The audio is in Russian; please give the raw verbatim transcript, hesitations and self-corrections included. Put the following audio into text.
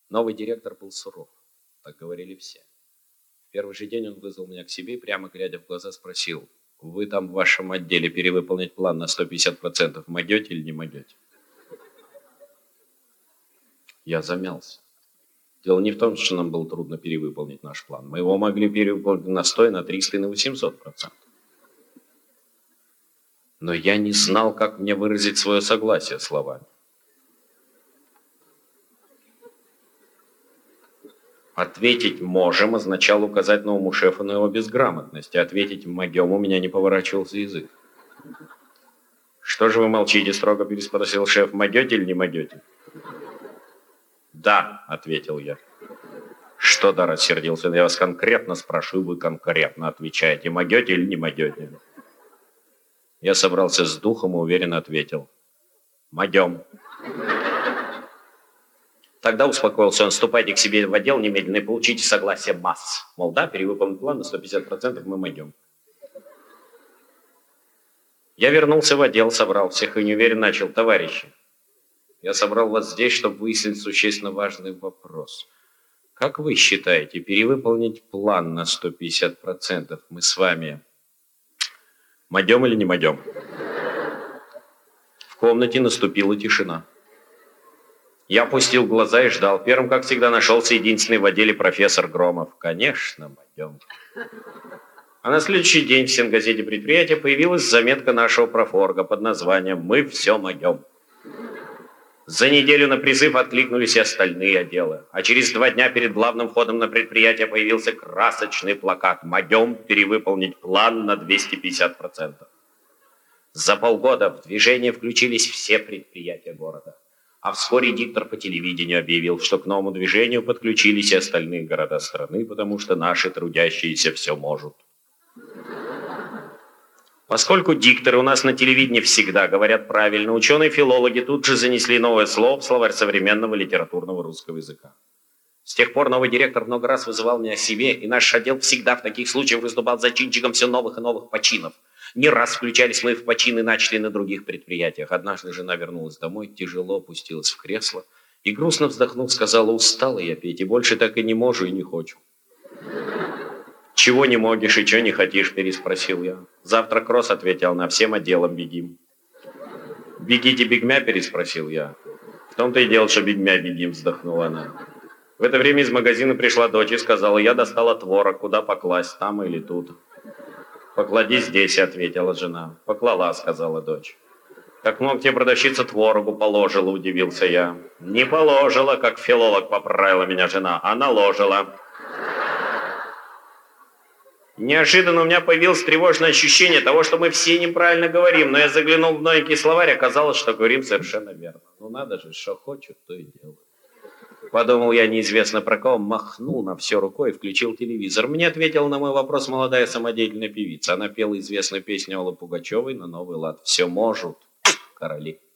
Новый директор был суров, так говорили все. В первый же день он вызвал меня к себе и, прямо глядя в глаза, спросил: «Вы там в вашем отделе перевыполнить план на сто пятьдесят процентов могете или не могете?» Я замялся. Дело не в том, что нам было трудно перевыполнить наш план. Мы его могли перевыполнить на сто, на триста и на восемьсот процентов. Но я не знал, как мне выразить свое согласие словами. Ответить «можем» означало указать новому шефу на его безграмотность, а ответить «могем» у меня не поворачивался язык. «Что же вы молчите?» — строго переспросил шеф. «Могете или не могете?» «Да», — ответил я. «Что да?» — рассердился. «Я вас конкретно спрашиваю, вы конкретно отвечаете, могете или не могете?» Я собрался с духом и уверенно ответил: «Могем». Тогда успокоился он: «Ступайте к себе в отдел немедленно и получите согласие масс». Мол, да, перевыполнен план на сто пятьдесят процентов, мы могем. Я вернулся в отдел, собрал всех и неуверенно начал: «Товарищи, я собрал вас здесь, чтобы выяснить существенно важный вопрос. Как вы считаете, перевыполнить план на сто пятьдесят процентов мы с вами могем или не могем?» В комнате наступила тишина. Я опустил глаза и ждал. Первым, как всегда, нашелся единственный в отделе профессор Громов. «Конечно, могем». А на следующий день в стенгазете предприятия появилась заметка нашего профорга под названием «Мы все могем». За неделю на призыв откликнулись и остальные отделы. А через два дня перед главным входом на предприятие появился красочный плакат «Могем перевыполнить план на двести пятьдесят процентов». За полгода в движение включились все предприятия города. А вскоре диктор по телевидению объявил, что к новому движению подключились и остальные города страны, потому что наши трудящиеся все могут. Поскольку дикторы у нас на телевидении всегда говорят правильно, ученые-филологи тут же занесли новое слово в словарь современного литературного русского языка. С тех пор новый директор много раз вызывал меня к себе, и наш отдел всегда в таких случаях выступал зачинщиком все новых и новых починов. Не раз включались мы в почины, начали на других предприятиях. Однажды жена вернулась домой, тяжело опустилась в кресло и, грустно вздохнув, сказала: «Устала я петь, и больше так и не могу, и не хочу». «Чего не могешь и чего не хотишь?» — переспросил я. «Завтра кросс», — ответил она, — «всем отделом бегим». «Бегите бегмя?» — переспросил я. «В том-то и дело, что бегмя бегим», — вздохнула она. В это время из магазина пришла дочь и сказала: «Я достала творог, куда покласть, там или тут?» «Поклади здесь», — ответила жена. «Поклала», — сказала дочь. «Как много тебе продавщица творогу положила?» — удивился я. «Не положила, как филолог поправила меня жена, а наложила». Неожиданно у меня появилось тревожное ощущение того, что мы все неправильно говорим, но я заглянул в новенький словарь, оказалось, что говорим совершенно верно. Ну надо же, что хочет, то и делает. Подумал я неизвестно про кого, махнул на все рукой и включил телевизор. Мне ответила на мой вопрос молодая самодеятельная певица. Она пела известную песню Аллы Пугачевой на новый лад. «Все можут короли».